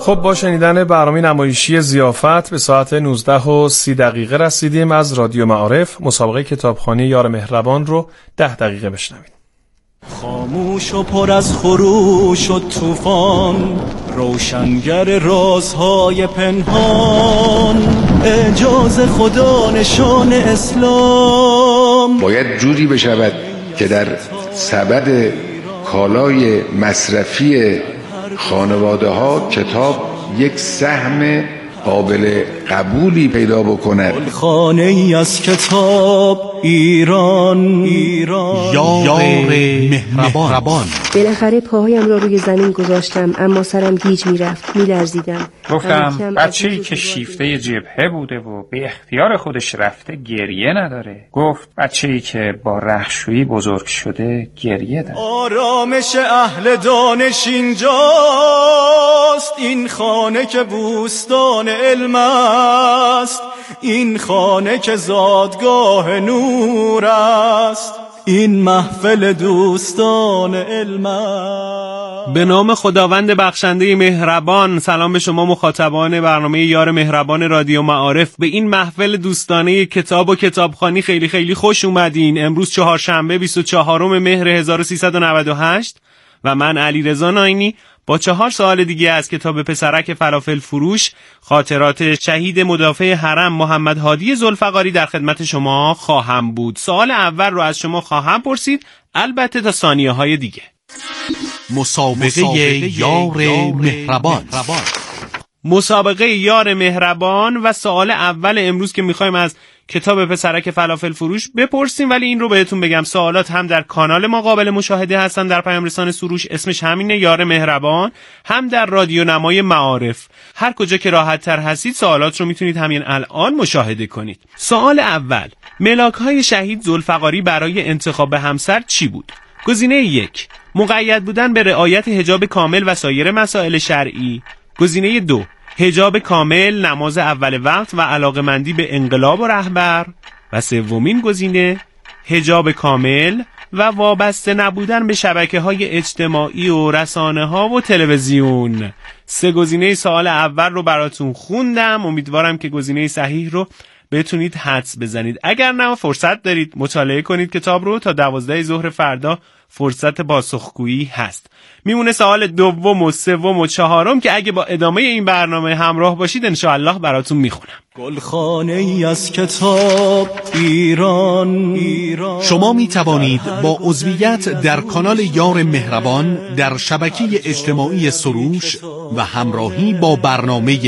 خب با شنیدن برنامه نمایشی ضیافت به ساعت 19:30 رسیدیم. از رادیو معارف مسابقه کتابخوانی یار مهربان رو 10 دقیقه بشنوید. خاموش و پر از خروش و طوفان، روشنگر رازهای پنهان، اعجاز خدا نشان اسلام. باید جوری بشود که در سبد کالای مصرفی خانواده ها کتاب یک سهم قابل قبولی پیدا بکند. خانه ای از کتاب ایران، یار مهربان. بالاخره پاهایم را روی زمین گذاشتم، اما سرم گیج میرفت، میلرزیدم. گفتم بچه‌ای که شیفته جبهه بوده و به اختیار خودش رفته گریه نداره. گفت بچه‌ای که با رختشویی بزرگ شده گریه داره. آرامش اهل دانش اینجاست، این خانه که بوستان علم است، این خانه که زادگاه نور است، این محفل دوستان علم است. به نام خداوند بخشنده مهربان. سلام به شما مخاطبان برنامه یار مهربان رادیو معارف. به این محفل دوستانه کتاب و کتابخوانی خیلی خیلی خوش اومدین. امروز چهارشنبه 24 مهر 1398 و من علیرضا ناینی با 4 سوال دیگه از کتاب پسرک فلافل فروش، خاطرات شهید مدافع حرم محمد هادی ذوالفقاری در خدمت شما خواهم بود. سوال اول رو از شما خواهم پرسید، البته تا ثانیه‌های دیگه. مسابقه یار مهربان. مسابقه یار مهربان و سوال اول امروز که میخوایم از کتاب پسرک فلافل فروش بپرسیم، ولی این رو بهتون بگم سوالات هم در کانال ما قابل مشاهده هستن در پیام رسان سروش، اسمش همینه یار مهربان، هم در رادیو نمای معارف. هر کجا که راحت تر هستید سوالات رو میتونید همین الان مشاهده کنید. سوال اول، ملاک‌های شهید ذوالفقاری برای انتخاب همسر چی بود؟ گزینه 1 مقید بودن به رعایت حجاب کامل و سایر مسائل شرعی. گزینه 2 حجاب کامل، نماز اول وقت و علاقمندی به انقلاب و رهبر. و سومین گزینه حجاب کامل و وابسته نبودن به شبکه‌های اجتماعی و رسانه‌ها و تلویزیون. 3 گزینه سوال اول رو براتون خوندم، امیدوارم که گزینه صحیح رو بتونید حدس بزنید. اگر نه فرصت دارید مطالعه کنید کتاب رو، تا 12 ظهر فردا فرصت پاسخگویی هست. میمونه سوال دوم و سوم و چهارم که اگه با ادامه این برنامه همراه باشید انشاءالله براتون میخونم. گلخانه ای از کتاب ایران. شما می توانید با عضویت در کانال یار مهربان در شبکه اجتماعی سروش و همراهی با برنامه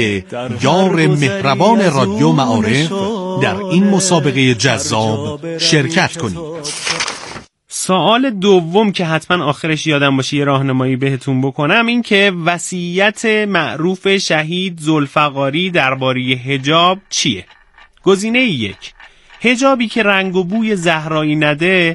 یار مهربان رادیو معارف در این مسابقه جذاب شرکت کنید. سوال دوم که حتما آخرش یادم باشه یه راهنمایی بهتون بکنم، این که وصیت معروف شهید ذوالفقاری درباره حجاب چیه؟ گزینه 1 حجابی که رنگ و بوی زهرایی نده،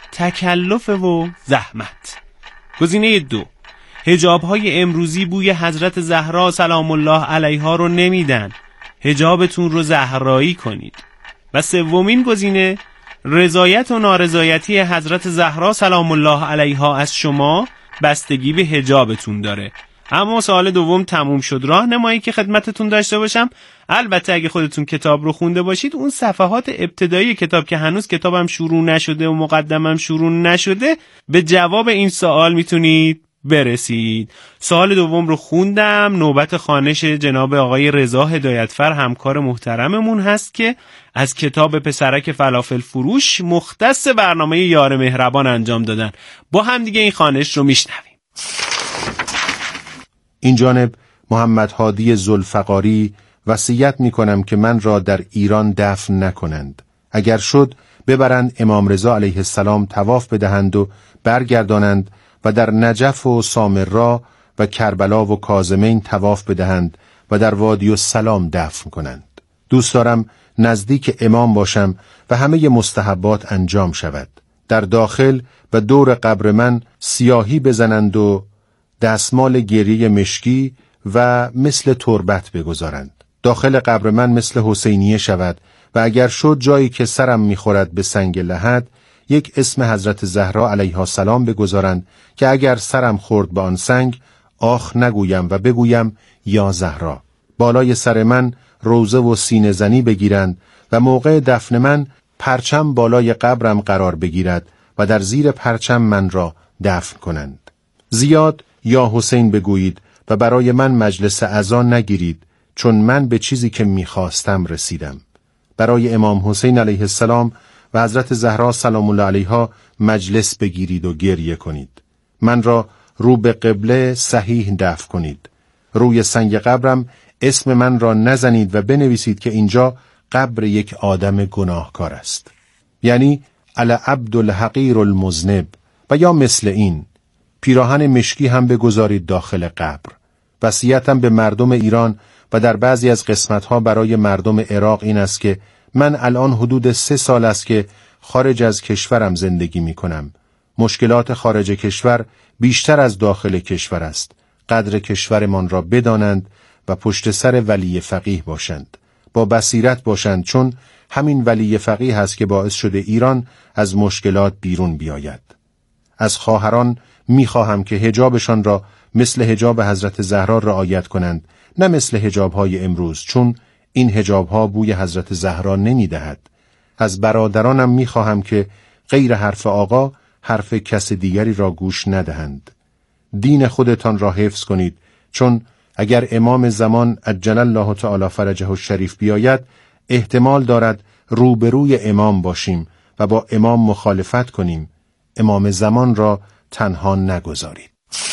تکلف و زحمت. گزینه 2 حجاب‌های امروزی بوی حضرت زهرا سلام الله علیها رو نمیدن، حجابتون رو زهرایی کنید. و سومین گزینه رضایت و نارضایتی حضرت زهرا سلام الله علیها از شما بستگی به حجابتون داره. اما سوال دوم تموم شد. راهنمایی که خدمتتون داشته باشم، البته اگه خودتون کتاب رو خونده باشید، اون صفحات ابتدایی کتاب که هنوز کتابم شروع نشده و مقدمم شروع نشده، به جواب این سوال میتونید برسید. سوال دوم رو خوندم، نوبت خوانش جناب آقای رضا هدایتفر همکار محترممون هست که از کتاب پسرک فلافل فروش مختص برنامه یار مهربان انجام دادن. با هم دیگه این خوانش رو میشنویم. این جانب محمد هادی ذوالفقاری وصیت میکنم که من را در ایران دفن نکنند. اگر شد ببرند امام رضا علیه السلام طواف بدهند و برگردانند و در نجف و سامرا و کربلا و کاظمین طواف بدهند و در وادی السلام دفن کنند. دوست دارم نزدیک امام باشم و همه مستحبات انجام شود. در داخل و دور قبر من سیاهی بزنند و دستمال گریه مشکی و مثل تربت بگذارند. داخل قبر من مثل حسینیه شود و اگر شد جایی که سرم میخورد به سنگ لحد یک اسم حضرت زهرا علیها السلام بگذارند که اگر سرم خورد به آن سنگ آخ نگویم و بگویم یا زهرا. بالای سر من روزه و سینه زنی بگیرند و موقع دفن من پرچم بالای قبرم قرار بگیرد و در زیر پرچم من را دفن کنند. زیاد یا حسین بگویید و برای من مجلس عزا نگیرید، چون من به چیزی که میخواستم رسیدم. برای امام حسین علیه السلام و حضرت زهرا سلام الله علیها مجلس بگیرید و گریه کنید. من را رو به قبله صحیح دفن کنید. روی سنگ قبرم اسم من را نزنید و بنویسید که اینجا قبر یک آدم گناهکار است، یعنی العبد الحقیر المذنب، و یا مثل این پیراهن مشکی هم بگذارید داخل قبر. وصیتم به مردم ایران و در بعضی از قسمتها برای مردم عراق این است که من الان حدود 3 سال است که خارج از کشورم زندگی می کنم. مشکلات خارج کشور بیشتر از داخل کشور است. قدر کشورمان را بدانند و پشت سر ولی فقیه باشند. با بصیرت باشند، چون همین ولی فقیه هست که باعث شده ایران از مشکلات بیرون بیاید. از خواهران می‌خواهم که حجابشان را مثل حجاب حضرت زهرا رعایت کنند، نه مثل حجاب‌های امروز، چون این حجاب‌ها بوی حضرت زهرا نمی‌دهد. از برادرانم می‌خواهم که غیر حرف آقا حرف کس دیگری را گوش ندهند. دین خودتان را حفظ کنید، چون اگر امام زمان عجل الله تعالی فرجه الشریف بیاید، احتمال دارد روبروی امام باشیم و با امام مخالفت کنیم. امام زمان را تنها نگذارید.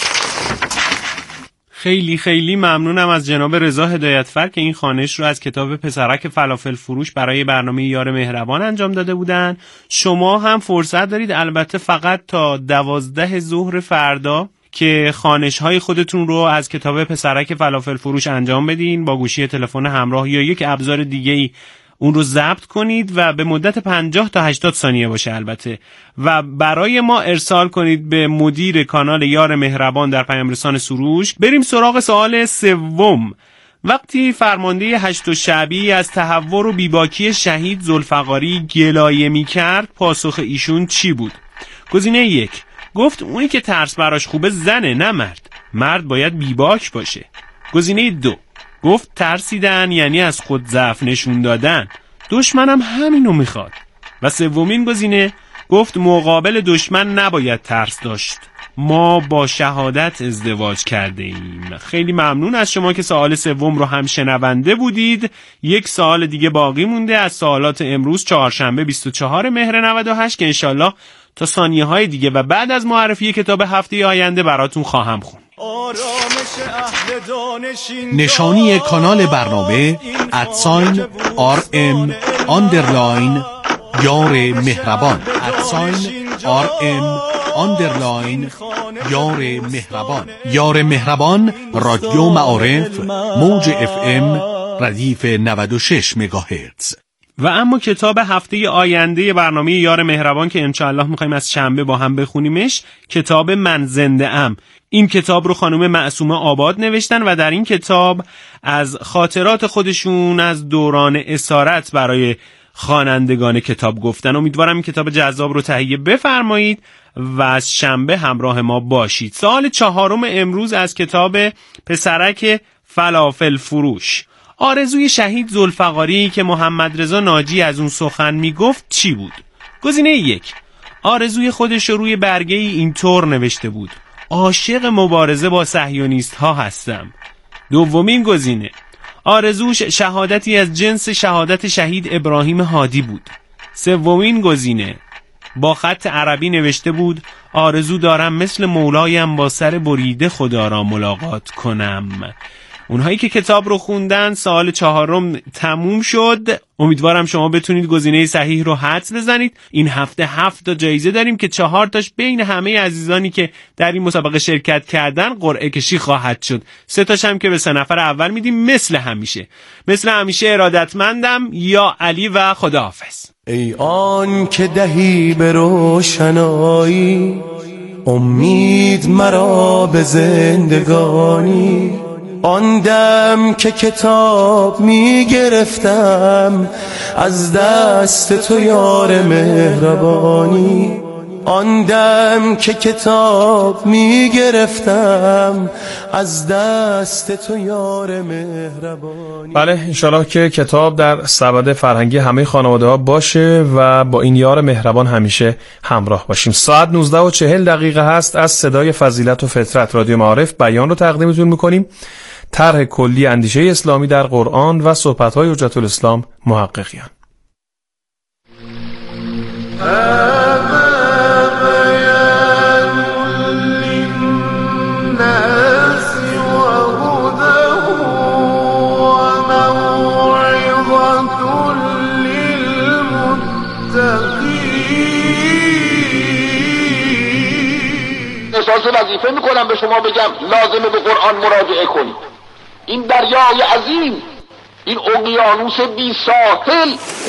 خیلی خیلی ممنونم از جناب رضا هدایتفر که این خوانش رو از کتاب پسرک فلافل فروش برای برنامه یار مهربان انجام داده بودن. شما هم فرصت دارید، البته فقط تا 12 ظهر فردا، که خوانش‌های خودتون رو از کتاب پسرک فلافل فروش انجام بدین با گوشی تلفن همراه یا یک ابزار دیگه‌ای اون رو ضبط کنید و به مدت 50 تا 80 ثانیه باشه البته، و برای ما ارسال کنید به مدیر کانال یار مهربان در پیام رسان سروش. بریم سراغ سوال سوم. وقتی فرمانده 8 شعبی از تهور و بیباکی شهید ذوالفقاری گلایه می‌کرد، پاسخ ایشون چی بود؟ گزینه 1: گفت اونی که ترس براش خوبه زنه نه مرد، مرد باید بیباک باشه. گزینه 2: گفت ترسیدن یعنی از خود ضعف نشون دادن، دشمنم همینو میخواد. و سومین گزینه: گفت مقابل دشمن نباید ترس داشت، ما با شهادت ازدواج کرده ایم. خیلی ممنون از شما که سوال سوم رو هم شنونده بودید. یک سوال دیگه باقی مونده از سوالات امروز چهارشنبه 24 مهر 98 که انشالله تا ثانیه های دیگه و بعد از معرفی کتاب هفته آینده براتون خواهم خوند. نشانی کانال برنامه @RM_ یار مهربان @RM_ یار مهربان. یار مهربان رادیو معارف، موج FM ردیف 96 مگاهرتز. و اما کتاب هفته آینده برنامه یار مهربان که انشاءالله میخوایم از شنبه با هم بخونیمش، کتاب من زنده ام. این کتاب رو خانم معصومه آباد نوشتن و در این کتاب از خاطرات خودشون از دوران اسارت برای خوانندگان کتاب گفتن. امیدوارم این کتاب جذاب رو تهیه بفرمایید و از شنبه همراه ما باشید. سوال 4 امروز از کتاب پسرک فلافل فروش. آرزوی شهید ذوالفقاری که محمد رضا ناجی از اون سخن میگفت چی بود؟ گزینه 1: آرزوی خودش رو روی برگه اینطور نوشته بود: عاشق مبارزه با صهیونیست ها هستم. دومین گزینه: آرزوش شهادتی از جنس شهادت شهید ابراهیم هادی بود. سومین گزینه: با خط عربی نوشته بود: آرزو دارم مثل مولایم با سر بریده خدا را ملاقات کنم. اونهایی که کتاب رو خوندن، سوال 4 تموم شد. امیدوارم شما بتونید گزینه صحیح رو حدس بزنید. این هفته 7 تا جایزه داریم که 4 تاش بین همه عزیزانی که در این مسابقه شرکت کردن قرعه کشی خواهد شد. 3 تاش هم که به 3 نفر اول میدیم. مثل همیشه ارادتمندم. یا علی و خداحافظ. ای آن که دهی به روشنایی، امید مرا به زندگانی. آن دم که کتاب می گرفتم از دست تو یار مهربانی. آن دم که کتاب میگرفتم از دست تو یار مهربانی. بله انشالله که کتاب در سبد فرهنگی همه خانواده ها باشه و با این یار مهربان همیشه همراه باشیم. ساعت 19:40 هست. از صدای فضیلت و فطرت رادیو معارف بیان رو تقدیمتون میکنیم. طرح کلی اندیشه اسلامی در قرآن و صحبت‌های حجت الاسلام محققیان. احساس وظیفه میکنم به شما بگم لازمه به قرآن مراجعه کنید. این دریای عظیم، این اقیانوس بی ساحل.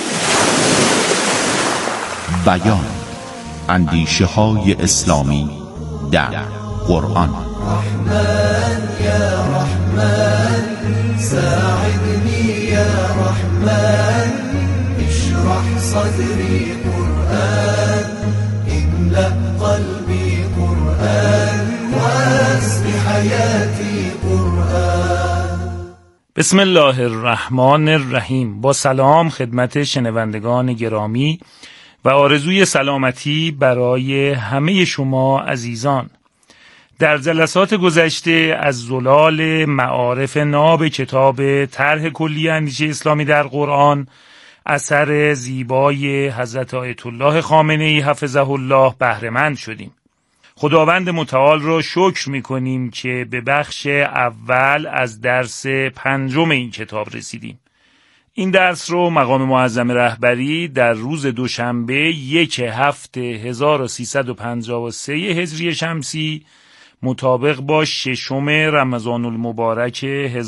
بیان اندیشه های اسلامی در قرآن. رحمن یا رحمن ساعدنی یا رحمن اشرح صدری قرآن املأ قلبی قرآن واسق حیاتی قرآن. بسم الله الرحمن الرحیم. با سلام خدمت شنوندگان گرامی و آرزوی سلامتی برای همه شما عزیزان. در جلسات گذشته از زلال معارف ناب کتاب طرح کلی اندیشه اسلامی در قرآن اثر زیبای حضرت آیت الله خامنه‌ای حفظه الله بهره مند شدیم. خداوند متعال را شکر می‌کنیم که به بخش اول از درس 5 این کتاب رسیدیم. این درس رو مقام معظم رهبری در روز دوشنبه 1/7/1353 هجری شمسی مطابق با 6 رمضان المبارک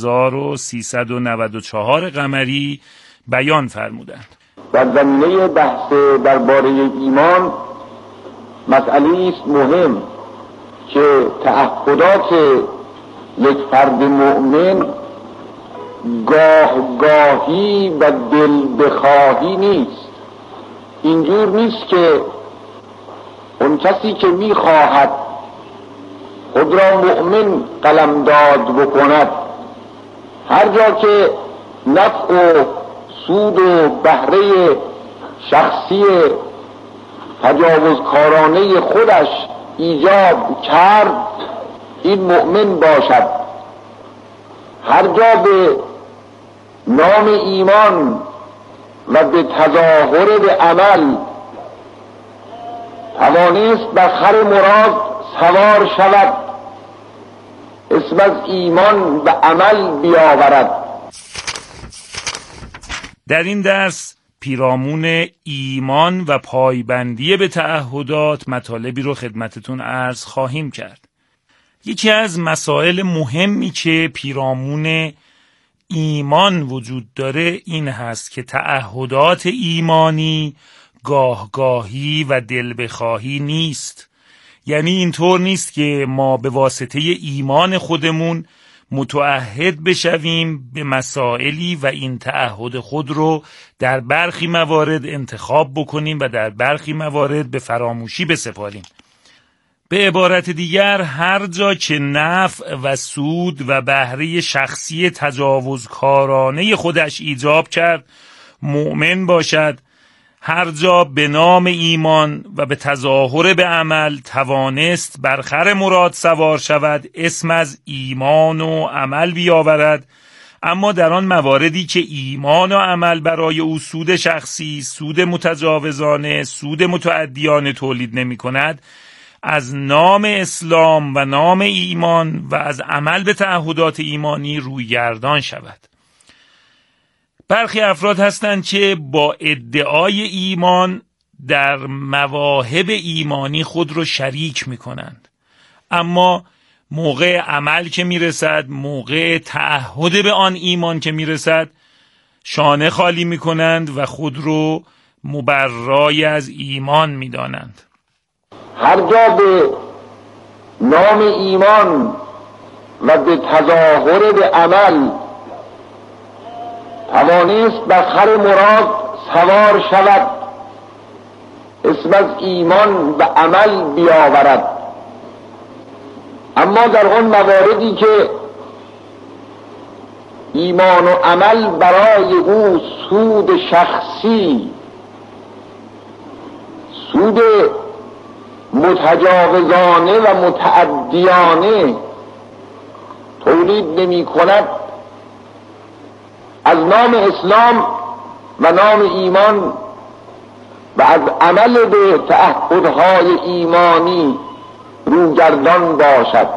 1394 قمری بیان فرمودند. در زمینه بحث درباره ایمان مسئله است مهم که تعهدات یک فرد مؤمن گاهی و دل بخواهی نیست. اینجور نیست که اون کسی که میخواهد خود را مؤمن قلمداد بکند هر جا که نفع و سود و بهره شخصی تجاوزکارانه خودش ایجاب کرد این مؤمن باشد. هر جا به نام ایمان و به تظاهر به عمل توانست بر خر مراد سوار شود اسم از ایمان و عمل بیاورد. در این درس پیرامون ایمان و پایبندی به تعهدات مطالبی رو خدمتتون عرض خواهیم کرد. یکی از مسائل مهمی که پیرامون ایمان وجود داره این هست که تعهدات ایمانی گاهگاهی و دل بخواهی نیست. یعنی اینطور نیست که ما به واسطه ایمان خودمون متعهد بشویم به مسائلی و این تعهد خود رو در برخی موارد انتخاب بکنیم و در برخی موارد به فراموشی بسپاریم. به عبارت دیگر هر جا که نفع و سود و بهره شخصی تجاوزکارانه خودش ایجاب کرد مؤمن باشد، هر جا به نام ایمان و به تظاهر به عمل توانست بر خر مراد سوار شود اسم از ایمان و عمل بیاورد. اما در آن مواردی که ایمان و عمل برای او سود شخصی، سود متجاوزانه، سود متعدیانه تولید نمی کند، از نام اسلام و نام ایمان و از عمل به تعهدات ایمانی روی گردان شود. برخی افراد هستند که با ادعای ایمان در مواهب ایمانی خود رو شریک می کنند، اما موقع عمل که می رسد، موقع تعهد به آن ایمان که می رسد، شانه خالی می کنند و خود رو مبرای از ایمان می دانند. هر جا به نام ایمان و به تظاهر به عمل توانست بر خر مراد سوار شود اسم از ایمان و عمل بیاورد. اما در آن مواردی که ایمان و عمل برای او سود شخصی، سود متجاوزانه و متعدیانه تولید نمی کند، از نام اسلام و نام ایمان و از عمل به تعهدهای ایمانی روگردان باشد.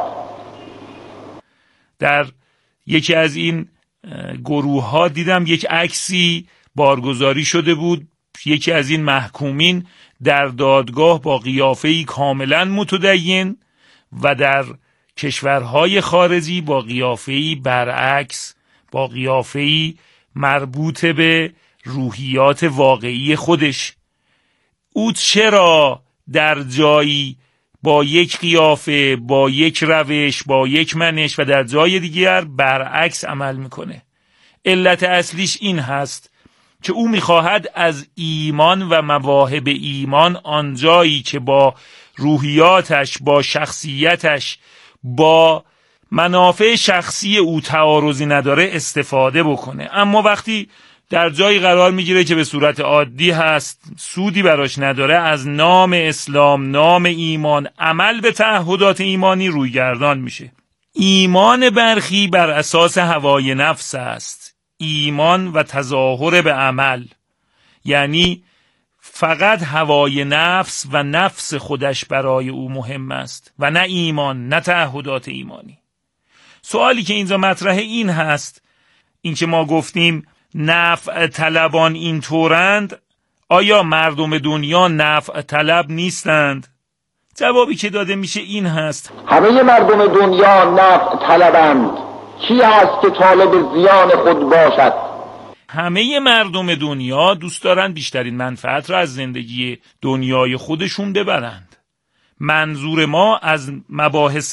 در یکی از این گروه ها دیدم یک عکسی بارگذاری شده بود، یکی از این محکومین در دادگاه با قیافه‌ای کاملا متدین و در کشورهای خارجی با قیافه‌ای برعکس، با قیافه‌ای مربوط به روحیات واقعی خودش. او چرا در جایی با یک قیافه، با یک روش، با یک منش و در جای دیگر برعکس عمل میکنه؟ علت اصلیش این هست که او میخواهد از ایمان و مواهب ایمان آنجایی که با روحیاتش، با شخصیتش، با منافع شخصی او تعارضی نداره استفاده بکنه. اما وقتی در جایی قرار میگیره که به صورت عادی هست، سودی براش نداره، از نام اسلام، نام ایمان، عمل به تعهدات ایمانی رویگردان میشه. ایمان برخی بر اساس هوای نفس است، ایمان و تظاهر به عمل، یعنی فقط هوای نفس و نفس خودش برای او مهم است و نه ایمان، نه تعهدات ایمانی. سوالی که اینجا مطرحه این هست، این که ما گفتیم نفع طلبان این طورند، آیا مردم دنیا نفع طلب نیستند؟ جوابی که داده میشه این هست: همه مردم دنیا نفع طلبند. کی هست که طالب زیان خود باشد؟ همه مردم دنیا دوست دارن بیشترین منفعت را از زندگی دنیای خودشون ببرند. منظور ما از مباحث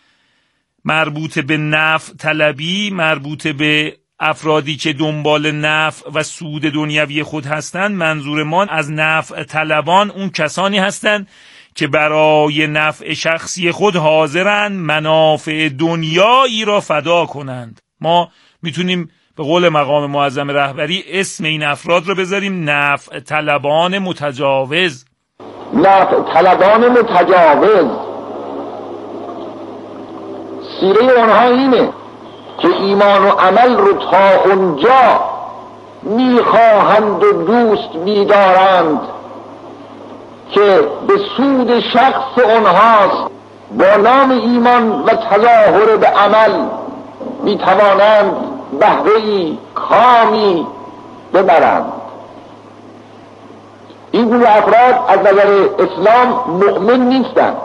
مربوط به نفع طلبی، مربوط به افرادی که دنبال نفع و سود دنیوی خود هستند، منظور ما از نفع طلبان اون کسانی هستند که برای نفع شخصی خود حاضرن منافع دنیایی را فدا کنند. ما میتونیم به قول مقام معظم رهبری اسم این افراد را بذاریم نفع طلبان متجاوز. نفع طلبان متجاوز سیره آنها اینه که ایمان و عمل رو تا اونجا میخواهند و دوست میدارند که به سود شخص اونهاست، با نام ایمان و تظاهر به عمل میتوانند بهره‌ای کامی ببرند. این گروه افراد از نظر اسلام مؤمن نیستند.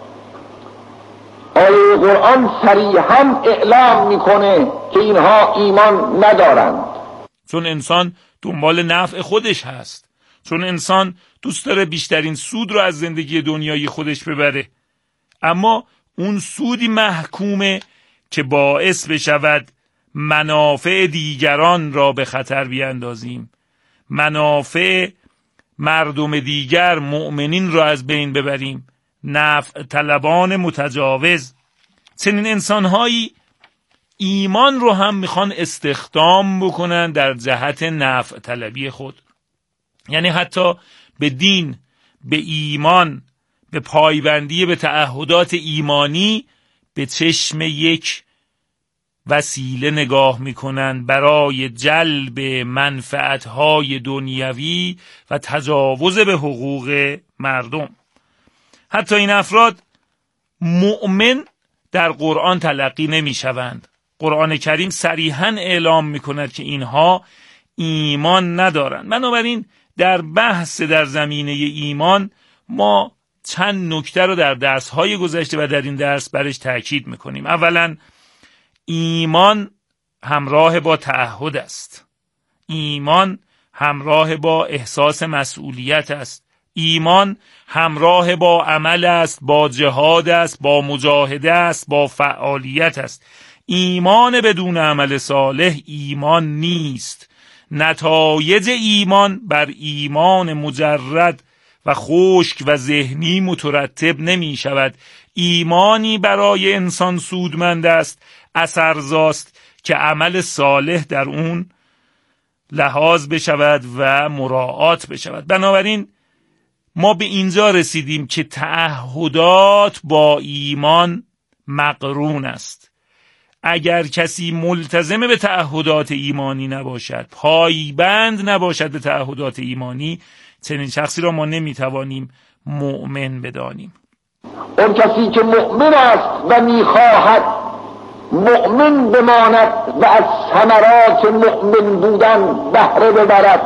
آیه قرآن صریحاً اعلام میکنه که اینها ایمان ندارند. چون انسان دنبال نفع خودش هست، چون انسان دوست داره بیشترین سود رو از زندگی دنیای خودش ببره، اما اون سودی محکومه که باعث بشود منافع دیگران را به خطر بیاندازیم، منافع مردم دیگر مؤمنین را از بین ببریم. نفع طلبان متجاوز، چنین انسانهایی ایمان رو هم میخوان استخدام بکنن در جهت نفع طلبی خود. یعنی حتی به دین، به ایمان، به پایبندی به تعهدات ایمانی به چشم یک وسیله نگاه میکنن برای جلب منفعتهای دنیوی و تجاوز به حقوق مردم. حتی این افراد مؤمن در قرآن تلقی نمی شوند. قرآن کریم صریحاً اعلام می کند که اینها ایمان ندارند. بنابراین در بحث در زمینه ایمان ما چند نکته رو در درس‌های گذشته و در این درس برش تاکید می کنیم. اولاً ایمان همراه با تعهد است. ایمان همراه با احساس مسئولیت است. ایمان همراه با عمل است، با جهاد است، با مجاهده است، با فعالیت است. ایمان بدون عمل صالح ایمان نیست. نتایج ایمان بر ایمان مجرد و خشک و ذهنی مترتب نمی شود. ایمانی برای انسان سودمند است، اثرزاست که عمل صالح در اون لحاظ بشود و مراعات بشود. بنابراین ما به اینجا رسیدیم که تعهدات با ایمان مقرون است. اگر کسی ملتزم به تعهدات ایمانی نباشد، پایبند نباشد به تعهدات ایمانی، چنین شخصی را ما نمیتوانیم مؤمن بدانیم. اون کسی که مؤمن است و میخواهد مؤمن بماند و از ثمرات مؤمن بودن بهره ببرد،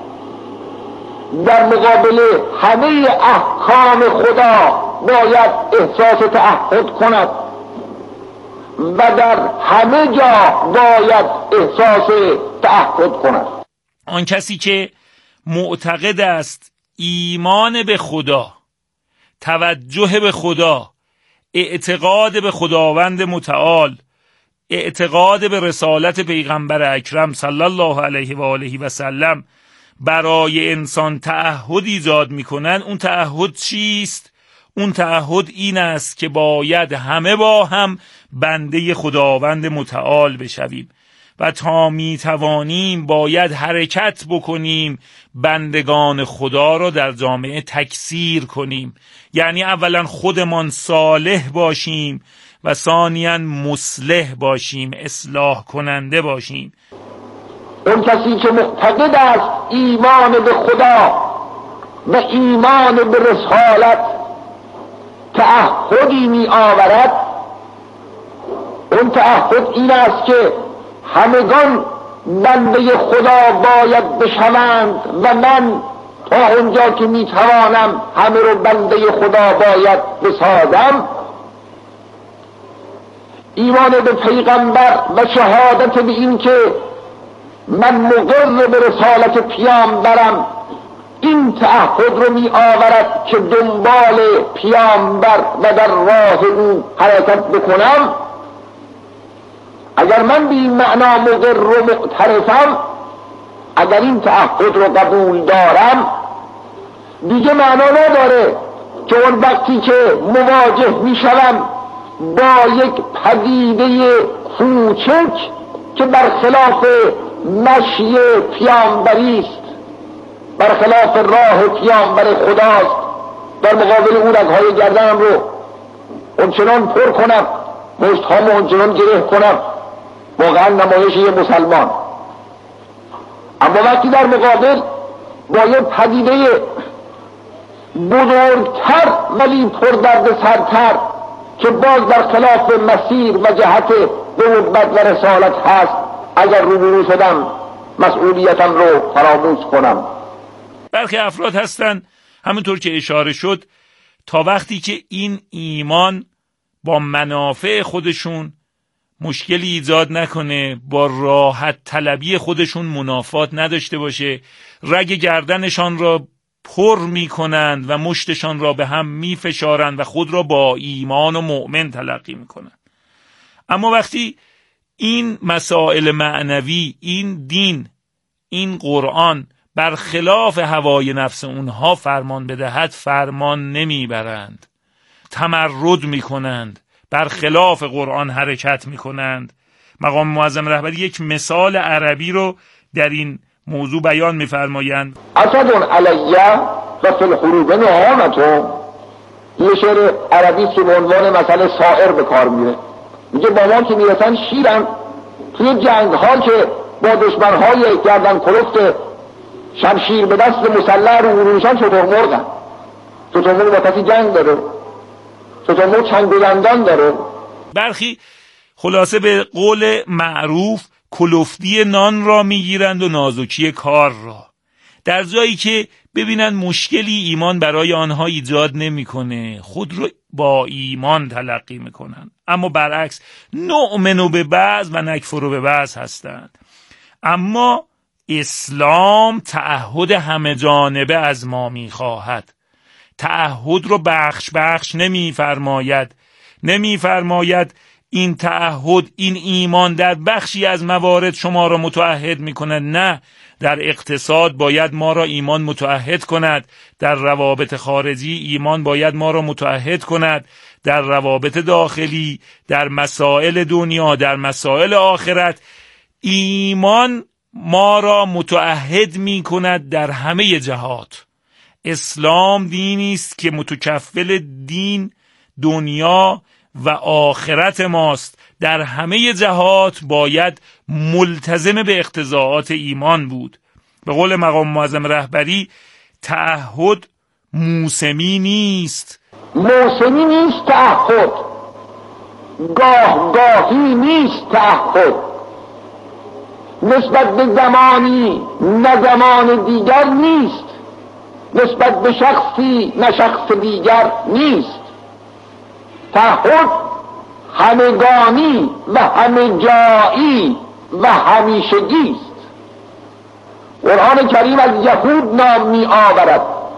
در مقابل همه احکام خدا باید احساس تعهد کند و در همه جا باید احساس تعهد کند. آن کسی که معتقد است ایمان به خدا، توجه به خدا، اعتقاد به خداوند متعال، اعتقاد به رسالت پیغمبر اکرم صلی الله علیه و آله و سلم برای انسان تعهد ایجاد میکنن، اون تعهد چیست؟ اون تعهد این است که باید همه با هم بنده خداوند متعال بشویم و تا میتوانیم باید حرکت بکنیم بندگان خدا را در جامعه تکثیر کنیم. یعنی اولا خودمان صالح باشیم و ثانیاً مصلح باشیم، اصلاح کننده باشیم. اون کسی که معتقد است ایمان به خدا و ایمان به رسالت تعهدی می آورد، اون تعهد این است که همگان بنده خدا باید بشوند و من تا اونجا که می توانم همه رو بنده خدا باید بسازم. ایمان به پیغمبر و شهادت به این که من مقر به رسالت پیامبرم، این تعهد رو می آورد که دنبال پیامبر و در راه او حرکت بکنم. اگر من به این معنا مقر و معترفم، اگر این تعهد رو قبول دارم، دیگه معنا نداره که اون وقتی که مواجه می شوم با یک پدیده کوچک که برخلاف مشی پیامبری است، برخلاف راه پیامبر خداست، در مقابل اون رگ‌های گردنم رو اونچنان پر کنم، مشت‌هامو اونچنان گره کنم، واقعا نمایش یه مسلمان. اما وقتی در مقابل با یه پدیده بزرگتر ولی پر درد سرتر که باز در خلاف مسیر و جهت نبوت و رسالت هست، اگر روبرو شدم مسئولیتم رو فراموش کنم. برخی افراد هستن همونطور که اشاره شد تا وقتی که این ایمان با منافع خودشون مشکلی ایجاد نکنه، با راحت طلبی خودشون منافات نداشته باشه، رگ گردنشان را پر میکنند و مشتشان را به هم میفشارند و خود را با ایمان و مؤمن تلقی میکنند. اما وقتی این مسائل معنوی، این دین، این قرآن برخلاف هوای نفس اونها فرمان بدهد، فرمان نمیبرند، تمرد میکنند، برخلاف قرآن حرکت میکنند. مقام معظم رهبری یک مثال عربی رو در این موضوع بیان میفرمایند. اسد علیه و فی الحروب نهامتون، یه شعر عربی که به عنوان مثل سائر به کار میره. میگه با ما که میرسن شیرن، توی جنگ ها که با دشمن های گردن کلفت شمشیر به دست مسلح رو بروشن چطور مرغن، چطور مرغ با کسی جنگ داره، چطور مرغ چنگوزندان داره. برخی خلاصه به قول معروف کلفتی نان را میگیرند و نازکی کار را، در جایی که ببینند مشکلی ایمان برای آنها ایجاد نمیکنه، خود رو با ایمان تلقی میکنند. اما برعکس نؤمن به بعض و نکفر به بعض هستند. اما اسلام تعهد همه جانبه از ما میخواهد. تعهد رو بخش بخش نمیفرماید این تعهد، این ایمان در بخشی از موارد شما را متعهد میکنه. نه، در اقتصاد باید ما را ایمان متعهد کند، در روابط خارجی ایمان باید ما را متعهد کند، در روابط داخلی، در مسائل دنیا، در مسائل آخرت ایمان ما را متعهد می کند در همه جهات. اسلام دینی است که متکفل دین، دنیا و آخرت ماست. در همه جهات باید ملتزم به اقتضاعات ایمان بود. به قول مقام معظم رهبری تعهد موسمی نیست. موسمی نیست تعهد، گاهی نیست تعهد، نسبت به زمانی نه زمان دیگر نیست، نسبت به شخصی نه شخص دیگر نیست. تعهد همگانی و همه جایی و همیشگی است. قرآن کریم از یهود نام می آورد.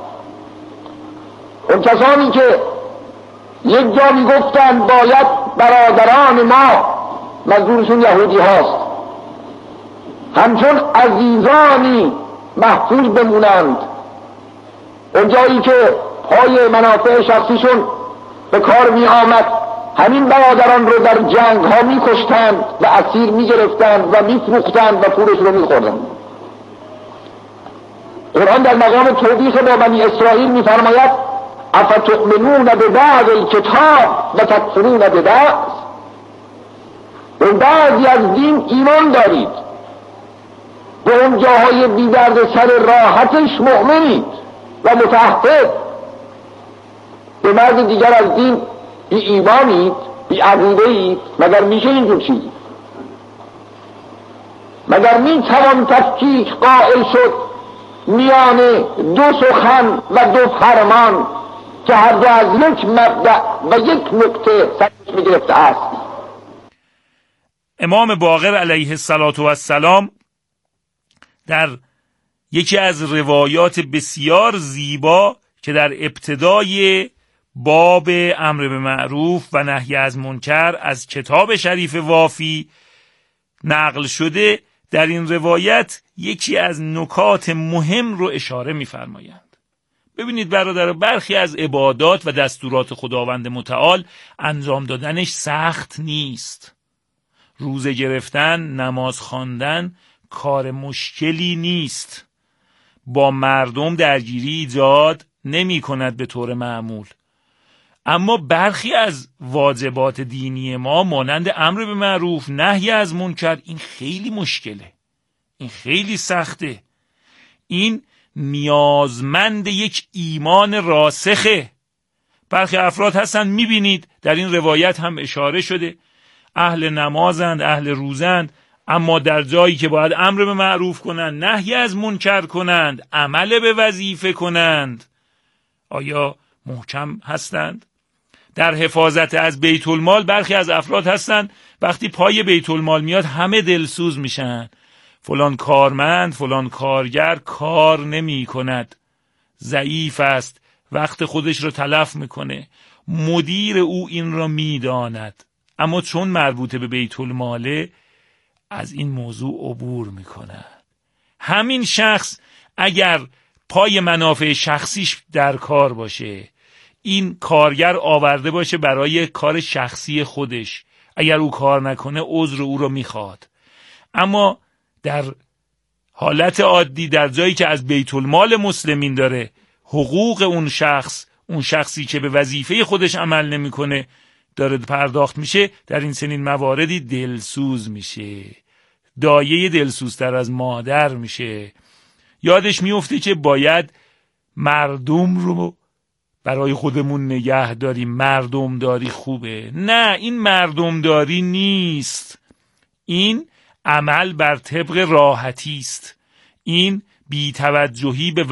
اون کسانی که یک جا می گفتند باید برادران ما، منظورشون یهودی هاست، همچون عزیزانی محفوظ بمونند. اون جایی که پای منافع شخصیشون به کار می آمد همین برادران رو در جنگ ها می کشتند و اسیر می گرفتند و می فروختند و پولش رو می خوردند. قرآن در مقام توبیخ با بنی اسرائیل می فرماید افتؤمنون ببعض الکتاب و تکفرون ببعض. به بعضی از دین ایمان دارید، به اون جاهای بی درد سر راحتش مؤمنید و متعهد، به بعض دیگر از دین بی ایمانید، بی عقیده‌اید. مگر میشه اینجور چیزی؟ مگر میتوان تفکیک قائل شد میان دو سخن و دو فرمان که هر دو از یک مبدأ و یک نقطه سرچشمه گرفته است؟ امام باقر علیه السلام در یکی از روایات بسیار زیبا که در ابتدای باب امر به معروف و نهی از منکر از کتاب شریف وافی نقل شده، در این روایت یکی از نکات مهم رو اشاره می‌فرمایند. ببینید برادر، برخی از عبادات و دستورات خداوند متعال انجام دادنش سخت نیست. روزه گرفتن، نماز خواندن کار مشکلی نیست. با مردم درگیری ایجاد نمی کند به طور معمول. اما برخی از واجبات دینی ما مانند امر به معروف، نهی از منکر، این خیلی مشکله، این خیلی سخته، این نیازمند یک ایمان راسخه. برخی افراد هستند، میبینید در این روایت هم اشاره شده، اهل نمازند، اهل روزند، اما در جایی که باید امر به معروف کنند، نهی از منکر کنند، عمل به وظیفه کنند، آیا محکم هستند؟ در حفاظت از بیت المال برخی از افراد هستند وقتی پای بیت المال میاد همه دلسوز میشن، فلان کارمند، فلان کارگر کار نمی کند، ضعیف است، وقت خودش رو تلف میکنه، مدیر او این را میداند، اما چون مربوط به بیت الماله از این موضوع عبور میکنه. همین شخص اگر پای منافع شخصیش در کار باشه، این کارگر آورده باشه برای کار شخصی خودش، اگر او کار نکنه عذر او رو میخواد، اما در حالت عادی در جایی که از بیت المال مسلمین داره حقوق اون شخصی که به وظیفه خودش عمل نمیکنه داره پرداخت میشه، در این سنین مواردی دلسوز میشه، دایه دلسوزتر از مادر میشه، یادش میفته که باید مردم رو برای خودمون نگه داریم، مردمداری خوبه. نه، این مردمداری نیست، این عمل بر طبق راحتی است، این بی‌توجهی به